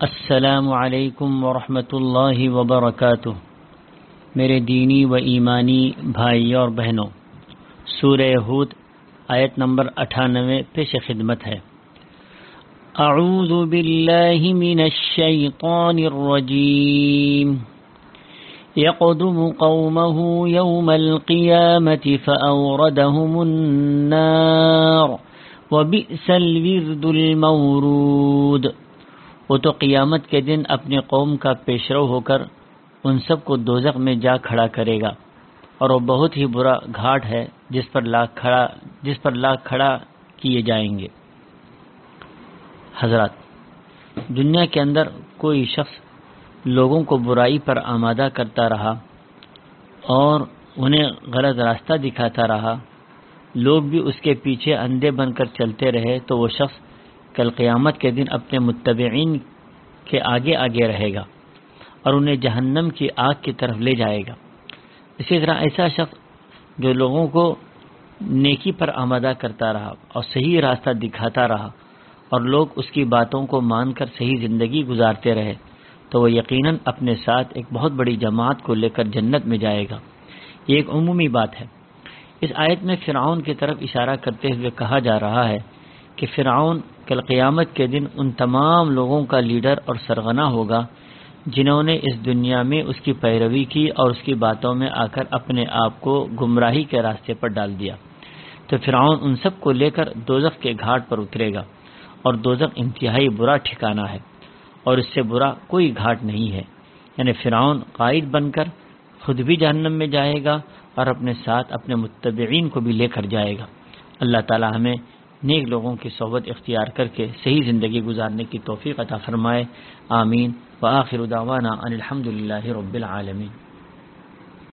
السلام علیکم ورحمۃ اللہ وبرکاتہ۔ میرے دینی و ایمانی بھائی اور بہنوں، سورہ ہود آیت نمبر 98 پیش خدمت ہے۔ اعوذ باللہ من الشیطان الرجیم، یقدم قومہ یوم القیامۃ فأوردہم النار وبئس الورد المورود۔ وہ تو قیامت کے دن اپنے قوم کا پیشرو ہو کر ان سب کو دوزخ میں جا کھڑا کرے گا، اور وہ بہت ہی برا گھاٹ ہے جس پر لاکھ کھڑا کیے جائیں گے۔ حضرات، دنیا کے اندر کوئی شخص لوگوں کو برائی پر آمادہ کرتا رہا اور انہیں غلط راستہ دکھاتا رہا، لوگ بھی اس کے پیچھے اندھے بن کر چلتے رہے، تو وہ شخص کل قیامت کے دن اپنے متبعین کے آگے آگے رہے گا اور انہیں جہنم کی آگ کی طرف لے جائے گا۔ اسی طرح ایسا شخص جو لوگوں کو نیکی پر آمادہ کرتا رہا اور صحیح راستہ دکھاتا رہا اور لوگ اس کی باتوں کو مان کر صحیح زندگی گزارتے رہے، تو وہ یقیناً اپنے ساتھ ایک بہت بڑی جماعت کو لے کر جنت میں جائے گا۔ یہ ایک عمومی بات ہے۔ اس آیت میں فرعون کی طرف اشارہ کرتے ہوئے کہا جا رہا ہے کہ فرعون کل قیامت کے دن ان تمام لوگوں کا لیڈر اور سرغنہ ہوگا جنہوں نے اس دنیا میں اس کی پیروی کی اور اس کی باتوں میں آ کر اپنے آپ کو گمراہی کے راستے پر ڈال دیا۔ تو فرعون ان سب کو لے کر دوزخ کے گھاٹ پر اترے گا، اور دوزخ انتہائی برا ٹھکانہ ہے اور اس سے برا کوئی گھاٹ نہیں ہے۔ یعنی فرعون قائد بن کر خود بھی جہنم میں جائے گا اور اپنے ساتھ اپنے متبعین کو بھی لے کر جائے گا۔ اللہ تعالی ہمیں نیک لوگوں کی صحبت اختیار کر کے صحیح زندگی گزارنے کی توفیق عطا فرمائے۔ آمین۔ وآخر دعوانا ان الحمد للہ رب العالمین۔